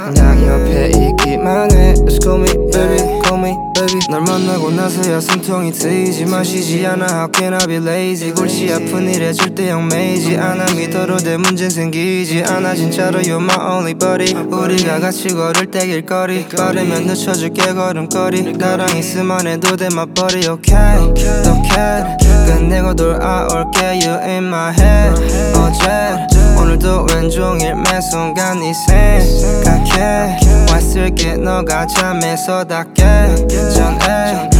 난 옆에 있기만 해. Just call me baby, call me baby. 널 만나고 나서야 숨통이 트이지. 마시지 않아 how can I be lazy. 골치 아픈 일에 절대 얽매이지 않아. 믿어도 내 문제는 생기지 않아. 진짜로 you're my only buddy. 우리가 같이 걸을 때 길거리 빠르면 늦춰줄게 걸음걸이. 나랑 있으면 해도 돼 my buddy okay. 너 care 끝내고 돌아올게 you in my head. 어제 오늘도 왼종일 매 순간 네 생각해 왔을게 너가 잠에서 닿게 전에